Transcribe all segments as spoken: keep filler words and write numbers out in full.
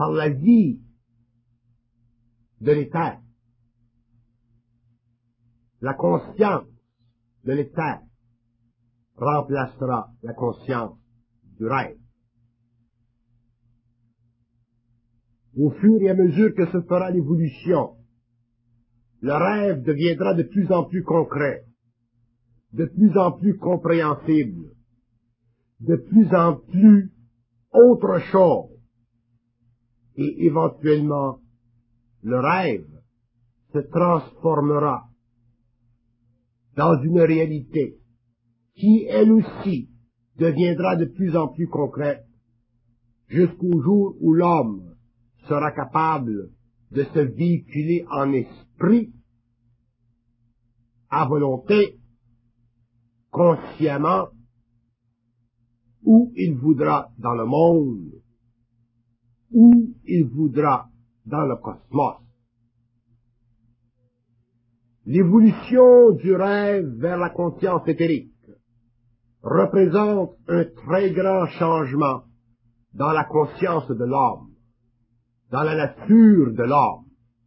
par la vie de l'éther. La conscience de l'éther remplacera la conscience du rêve. Au fur et à mesure que se fera l'évolution, le rêve deviendra de plus en plus concret, de plus en plus compréhensible, de plus en plus autre chose. Et éventuellement, le rêve se transformera dans une réalité qui, elle aussi, deviendra de plus en plus concrète jusqu'au jour où l'homme sera capable de se véhiculer en esprit, à volonté, consciemment, où il voudra dans le monde, où il voudra dans le cosmos. L'évolution du rêve vers la conscience éthérique représente un très grand changement dans la conscience de l'homme, dans la nature de l'homme,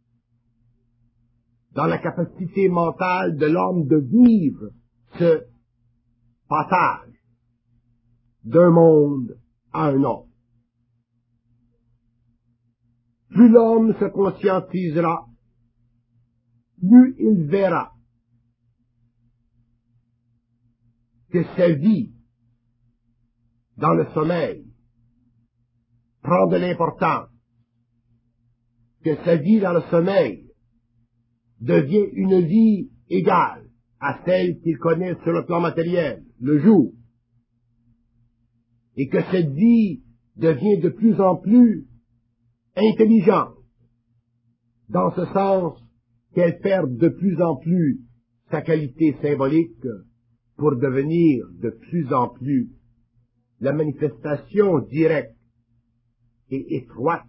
dans la capacité mentale de l'homme de vivre ce passage d'un monde à un autre. Plus l'homme se conscientisera, plus il verra que sa vie dans le sommeil prend de l'importance, que sa vie dans le sommeil devient une vie égale à celle qu'il connaît sur le plan matériel, le jour, et que cette vie devient de plus en plus intelligente, dans ce sens qu'elle perd de plus en plus sa qualité symbolique pour devenir de plus en plus la manifestation directe et étroite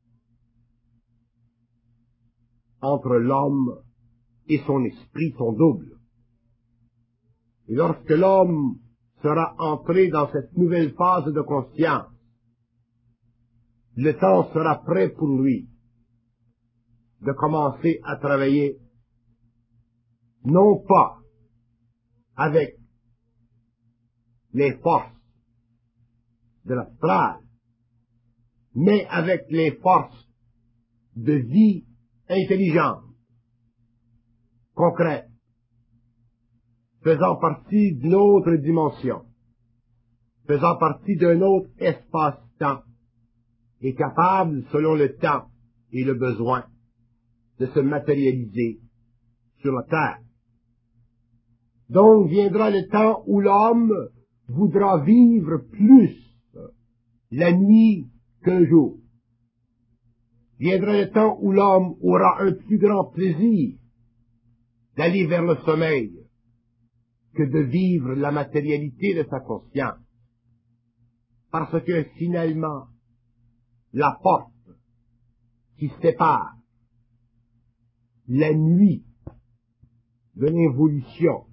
entre l'homme et son esprit, son double. Et lorsque l'homme sera entré dans cette nouvelle phase de conscience, le temps sera prêt pour lui de commencer à travailler, non pas avec les forces de l'astral, mais avec les forces de vie intelligente, concrète, faisant partie d'une autre dimension, faisant partie d'un autre espace-temps, et capable, selon le temps et le besoin, de se matérialiser sur la terre. Donc viendra le temps où l'homme voudra vivre plus la nuit que le jour. Viendra le temps où l'homme aura un plus grand plaisir d'aller vers le sommeil que de vivre la matérialité de sa conscience. Parce que finalement, la porte qui sépare la nuit de l'involution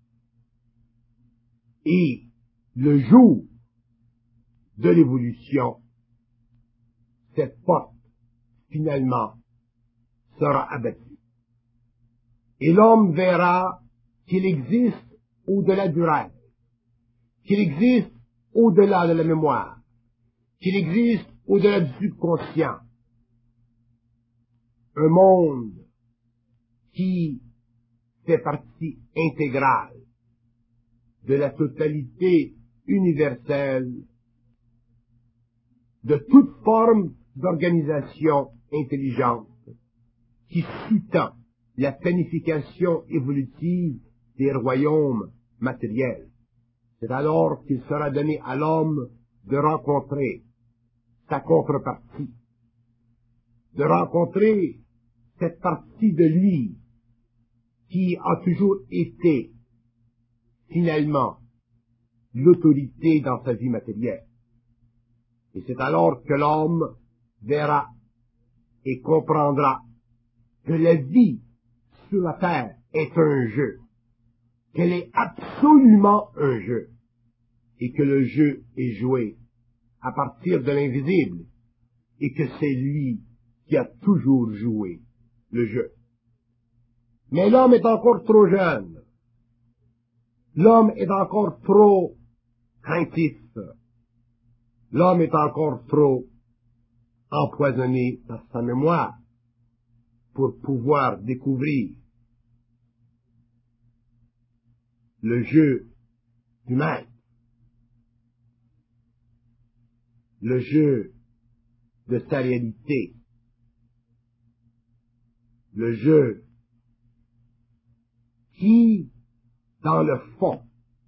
et le jour de l'évolution, cette porte, finalement, sera abattue. Et l'homme verra qu'il existe au-delà du rêve, qu'il existe au-delà de la mémoire, qu'il existe au-delà du subconscient, un monde qui fait partie intégrale de la totalité universelle de toute forme d'organisation intelligente qui sous-tend la planification évolutive des royaumes matériels. C'est alors qu'il sera donné à l'homme de rencontrer sa contrepartie, de rencontrer cette partie de lui qui a toujours été, finalement, l'autorité dans sa vie matérielle. Et c'est alors que l'homme verra et comprendra que la vie sur la terre est un jeu, qu'elle est absolument un jeu, et que le jeu est joué à partir de l'invisible, et que c'est lui qui a toujours joué le jeu. Mais l'homme est encore trop jeune. L'homme est encore trop craintif. L'homme est encore trop empoisonné par sa mémoire pour pouvoir découvrir le jeu du maître, le jeu de sa réalité, le jeu qui, dans le fond,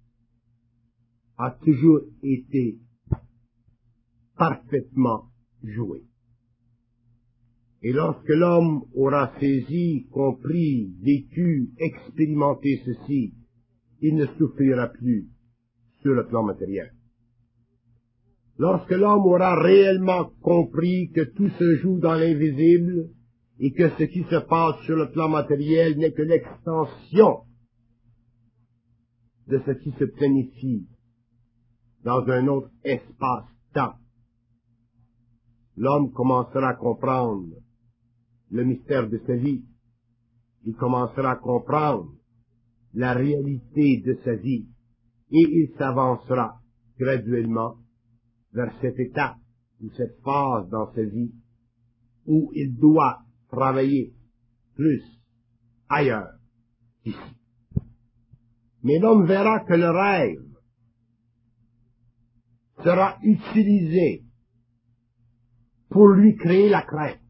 a toujours été parfaitement joué. Et lorsque l'homme aura saisi, compris, vécu, expérimenté ceci, il ne souffrira plus sur le plan matériel. Lorsque l'homme aura réellement compris que tout se joue dans l'invisible et que ce qui se passe sur le plan matériel n'est que l'extension de ce qui se planifie dans un autre espace-temps, l'homme commencera à comprendre le mystère de sa vie. Il commencera à comprendre la réalité de sa vie et il s'avancera graduellement vers cette étape ou cette phase dans sa vie où il doit travailler plus ailleurs qu'ici. Mais l'homme verra que le rêve sera utilisé pour lui créer la crainte.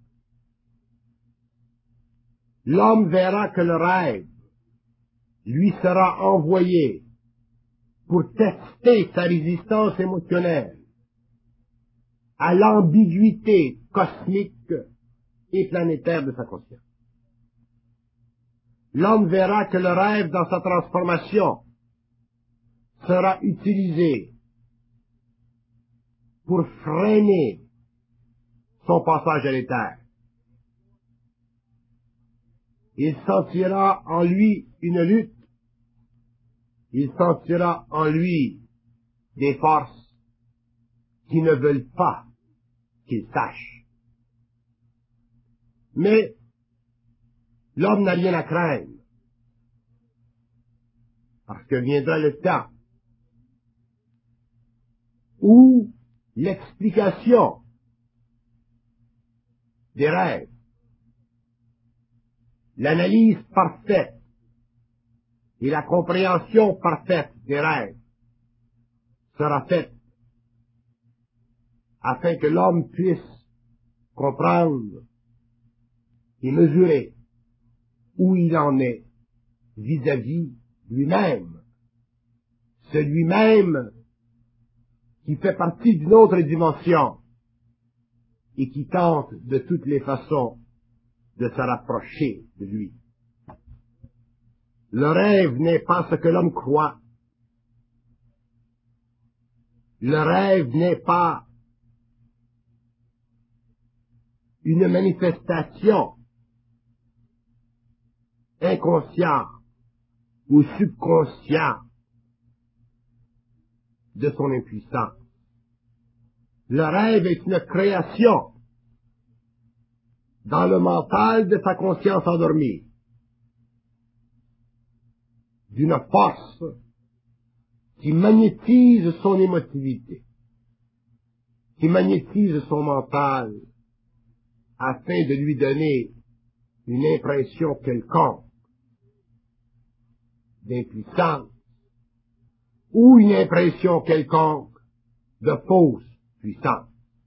L'homme verra que le rêve lui sera envoyé pour tester sa résistance émotionnelle à l'ambiguïté cosmique et planétaire de sa conscience. L'homme verra que le rêve dans sa transformation sera utilisé pour freiner son passage à l'éther. Il sentira en lui une lutte. Il sentira en lui des forces qui ne veulent pas qu'il sache. Mais l'homme n'a rien à craindre, parce que viendra le temps où l'explication des rêves, l'analyse parfaite et la compréhension parfaite des rêves sera faite afin que l'homme puisse comprendre et mesurer où il en est vis-à-vis lui-même. Celui-même qui fait partie d'une autre dimension et qui tente de toutes les façons de se rapprocher de lui. Le rêve n'est pas ce que l'homme croit. Le rêve n'est pas une manifestation inconsciente ou subconsciente de son impuissance. Le rêve est une création dans le mental de sa conscience endormie, d'une force qui magnétise son émotivité, qui magnétise son mental, afin de lui donner une impression quelconque d'impuissance ou une impression quelconque de fausse puissance.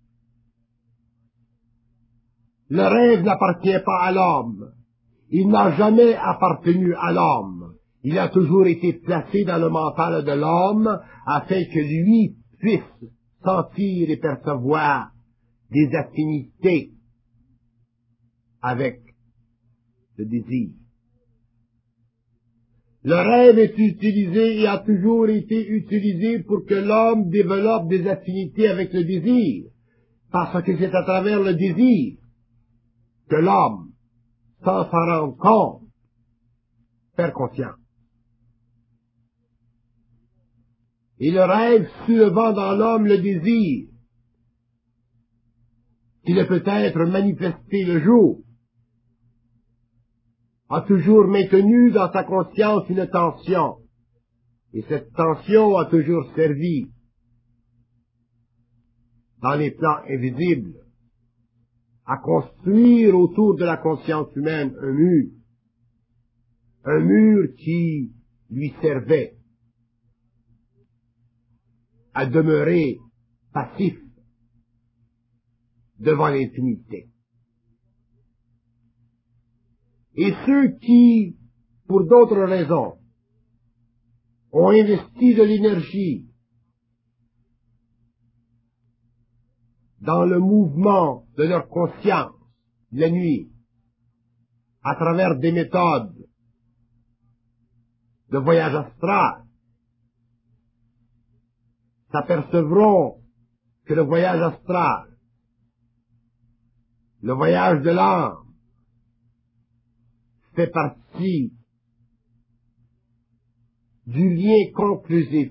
Le rêve n'appartient pas à l'homme. Il n'a jamais appartenu à l'homme. Il a toujours été placé dans le mental de l'homme afin que lui puisse sentir et percevoir des affinités avec le désir. Le rêve est utilisé et a toujours été utilisé pour que l'homme développe des affinités avec le désir, parce que c'est à travers le désir que l'homme, sans s'en rendre compte, perd conscience. Et le rêve soulevant dans l'homme le désir qui ne peut être manifesté le jour, a toujours maintenu dans sa conscience une tension, et cette tension a toujours servi, dans les plans invisibles, à construire autour de la conscience humaine un mur, un mur qui lui servait à demeurer passif devant l'infinité. Et ceux qui, pour d'autres raisons, ont investi de l'énergie dans le mouvement de leur conscience la nuit, à travers des méthodes de voyage astral, s'apercevront que le voyage astral, le voyage de l'âme, fait partie du lien conclusif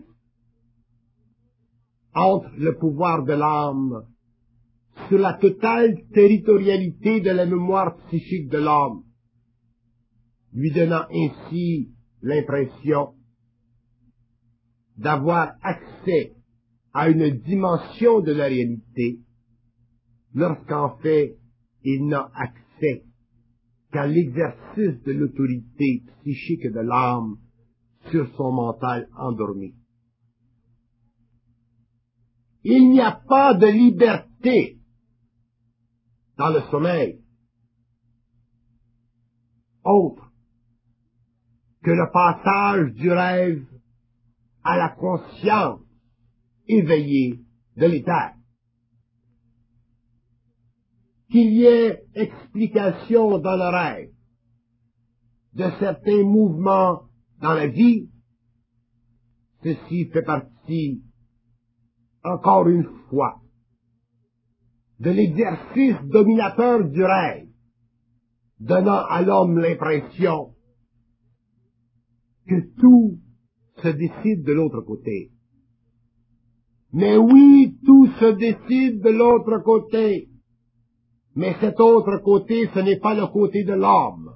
entre le pouvoir de l'âme sur la totale territorialité de la mémoire psychique de l'homme, lui donnant ainsi l'impression d'avoir accès à une dimension de la réalité, lorsqu'en fait il n'a accès qu'à l'exercice de l'autorité psychique de l'âme sur son mental endormi. Il n'y a pas de liberté dans le sommeil autre que le passage du rêve à la conscience éveillée de l'éther. Qu'il y ait explication dans le rêve de certains mouvements dans la vie, ceci fait partie, encore une fois, de l'exercice dominateur du rêve, donnant à l'homme l'impression que tout se décide de l'autre côté. Mais oui, tout se décide de l'autre côté. Mais cet autre côté, ce n'est pas le côté de l'homme.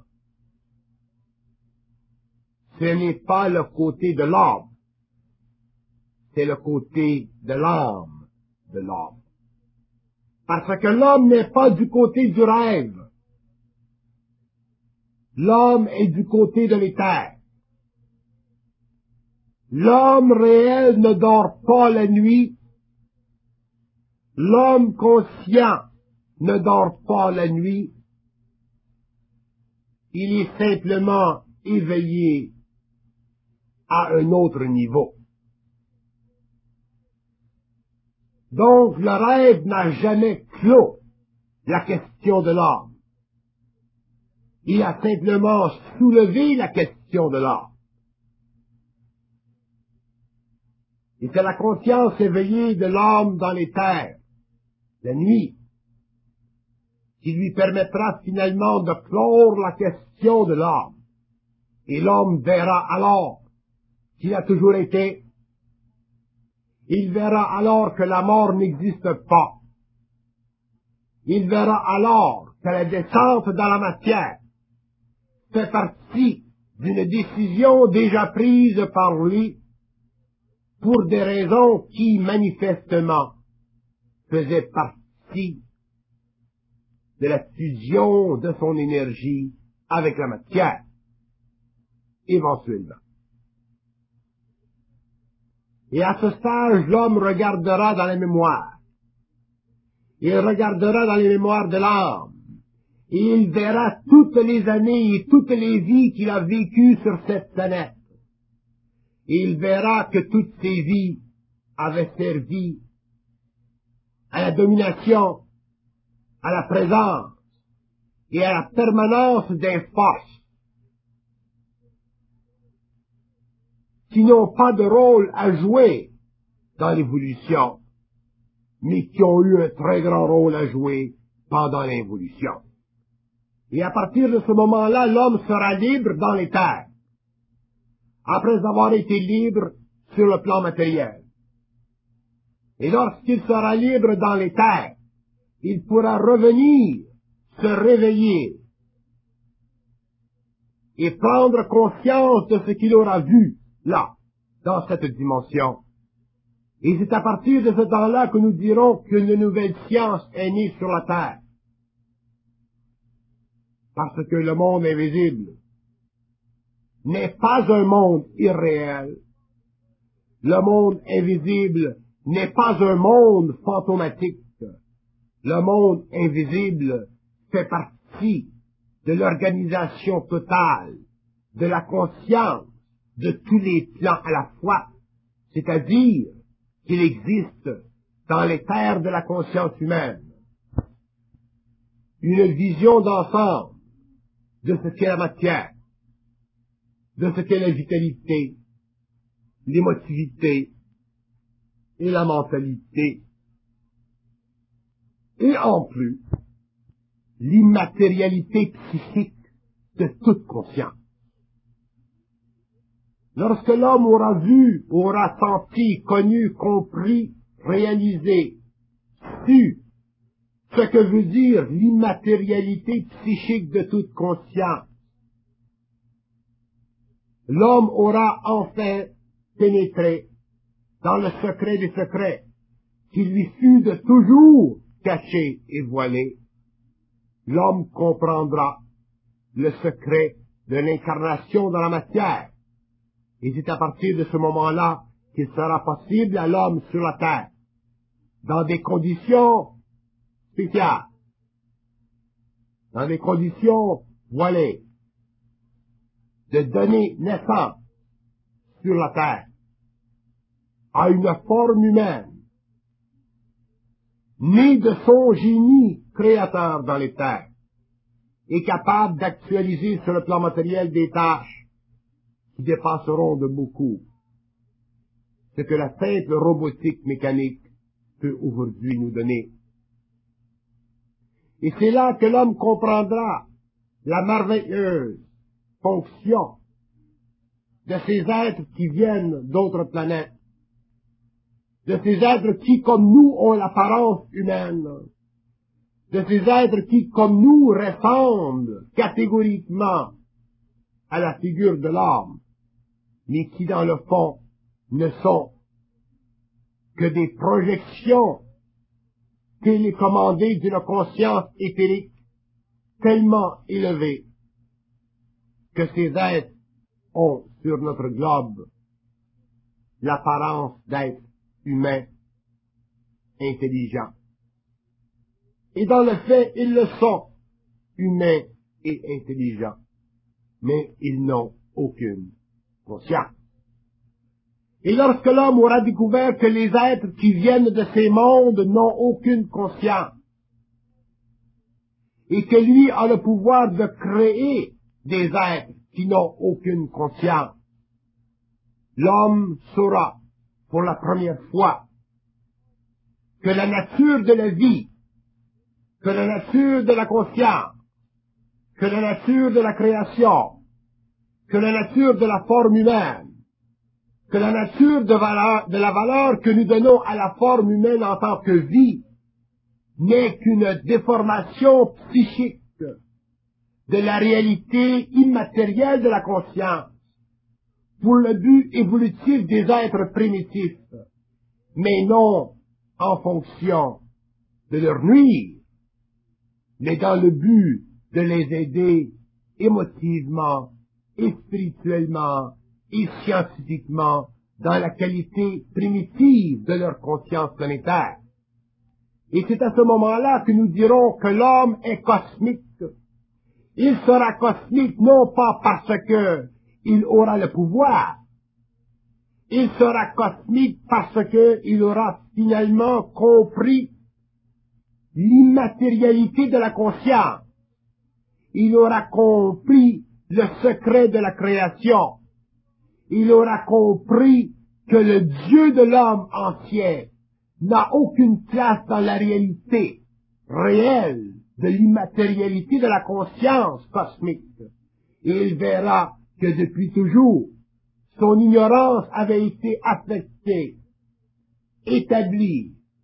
Ce n'est pas le côté de l'homme. C'est le côté de l'âme de l'homme. Parce que l'homme n'est pas du côté du rêve. L'homme est du côté de l'éther. L'homme réel ne dort pas la nuit. L'homme conscient ne dort pas la nuit. Il est simplement éveillé à un autre niveau. Donc le rêve n'a jamais clos la question de l'âme. Il a simplement soulevé la question de l'âme. Et c'est la conscience éveillée de l'âme dans les terres, la nuit, qui lui permettra finalement de clore la question de l'âme. Et l'homme verra alors qu'il a toujours été. Il verra alors que la mort n'existe pas. Il verra alors que la descente dans la matière fait partie d'une décision déjà prise par lui pour des raisons qui, manifestement, faisaient partie de la fusion de son énergie avec la matière, éventuellement. Et à ce stage, l'homme regardera dans la mémoire. Il regardera dans les mémoires de l'âme. Et il verra toutes les années et toutes les vies qu'il a vécues sur cette planète. Et il verra que toutes ces vies avaient servi à la domination, à la présence et à la permanence des forces qui n'ont pas de rôle à jouer dans l'évolution, mais qui ont eu un très grand rôle à jouer pendant l'évolution. Et à partir de ce moment-là, l'homme sera libre dans les terres, après avoir été libre sur le plan matériel. Et lorsqu'il sera libre dans les terres, il pourra revenir, se réveiller et prendre conscience de ce qu'il aura vu là, dans cette dimension. Et c'est à partir de ce temps-là que nous dirons qu'une nouvelle science est née sur la terre. Parce que le monde invisible n'est pas un monde irréel. Le monde invisible n'est pas un monde fantomatique. Le monde invisible fait partie de l'organisation totale, de la conscience, de tous les plans à la fois, c'est-à-dire qu'il existe dans les terres de la conscience humaine une vision d'ensemble de ce qu'est la matière, de ce qu'est la vitalité, l'émotivité et la mentalité, et en plus, l'immatérialité psychique de toute conscience. Lorsque l'homme aura vu, aura senti, connu, compris, réalisé, su ce que veut dire l'immatérialité psychique de toute conscience, l'homme aura enfin pénétré dans le secret des secrets qui lui fut de toujours caché et voilé. L'homme comprendra le secret de l'incarnation dans la matière. Et c'est à partir de ce moment-là qu'il sera possible à l'homme sur la terre, dans des conditions spéciales, dans des conditions voilées, de donner naissance sur la terre à une forme humaine, née de son génie créateur dans les terres, et capable d'actualiser sur le plan matériel des tâches qui dépasseront de beaucoup ce que la simple robotique mécanique peut aujourd'hui nous donner. Et c'est là que l'homme comprendra la merveilleuse fonction de ces êtres qui viennent d'autres planètes, de ces êtres qui, comme nous, ont l'apparence humaine, de ces êtres qui, comme nous, ressemblent catégoriquement à la figure de l'homme, mais qui, dans le fond, ne sont que des projections télécommandées d'une conscience éthérique tellement élevée que ces êtres ont sur notre globe l'apparence d'êtres humains intelligents. Et dans le fait, ils le sont, humains et intelligents, mais ils n'ont aucune conscience. Et lorsque l'homme aura découvert que les êtres qui viennent de ces mondes n'ont aucune conscience, et que lui a le pouvoir de créer des êtres qui n'ont aucune conscience, l'homme saura pour la première fois que la nature de la vie, que la nature de la conscience, que la nature de la création, que la nature de la forme humaine, que la nature de, valeur, de la valeur que nous donnons à la forme humaine en tant que vie n'est qu'une déformation psychique de la réalité immatérielle de la conscience pour le but évolutif des êtres primitifs, mais non en fonction de leur nuire, mais dans le but de les aider émotivement et spirituellement et scientifiquement dans la qualité primitive de leur conscience planétaire. Et c'est à ce moment-là que nous dirons que l'homme est cosmique. Il sera cosmique non pas parce que il aura le pouvoir, il sera cosmique parce que il aura finalement compris l'immatérialité de la conscience. Il aura compris le secret de la création. Il aura compris que le Dieu de l'homme entier n'a aucune place dans la réalité réelle de l'immatérialité de la conscience cosmique. Et il verra que depuis toujours, son ignorance avait été affectée, établie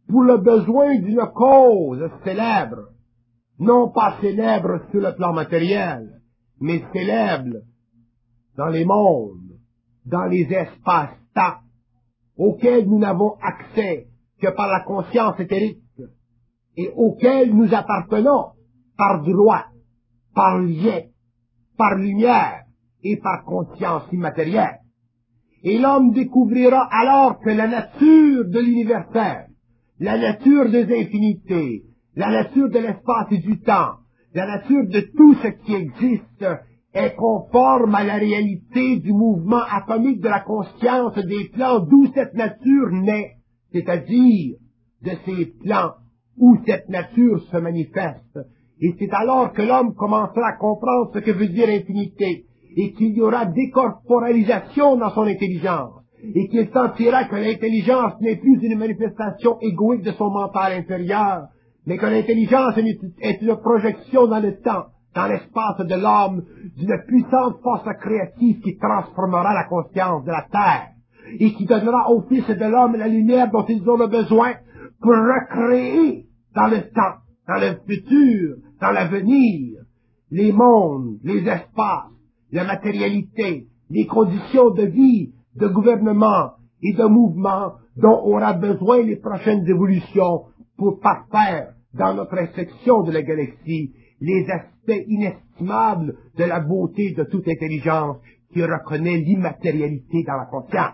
pour le besoin d'une cause célèbre, non pas célèbre sur le plan matériel, mais célèbre dans les mondes, dans les espaces-temps, auxquels nous n'avons accès que par la conscience éthérique, et auxquels nous appartenons par droit, par lien, par lumière et par conscience immatérielle. Et l'homme découvrira alors que la nature de l'universel, la nature des infinités, la nature de l'espace et du temps, la nature de tout ce qui existe est conforme à la réalité du mouvement atomique de la conscience des plans d'où cette nature naît, c'est-à-dire de ces plans où cette nature se manifeste. Et c'est alors que l'homme commencera à comprendre ce que veut dire infinité, et qu'il y aura décorporalisation dans son intelligence, et qu'il sentira que l'intelligence n'est plus une manifestation égoïque de son mental inférieur, mais que l'intelligence est une projection dans le temps, dans l'espace de l'homme, d'une puissante force créative qui transformera la conscience de la terre, et qui donnera aux fils de l'homme la lumière dont ils ont le besoin pour recréer dans le temps, dans le futur, dans l'avenir, les mondes, les espaces, la matérialité, les conditions de vie, de gouvernement et de mouvement dont aura besoin les prochaines évolutions pour parfaire dans notre section de la galaxie les aspects inestimables de la beauté de toute intelligence qui reconnaît l'immatérialité dans la conscience.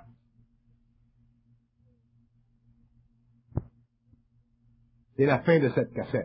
C'est la fin de cette cassette.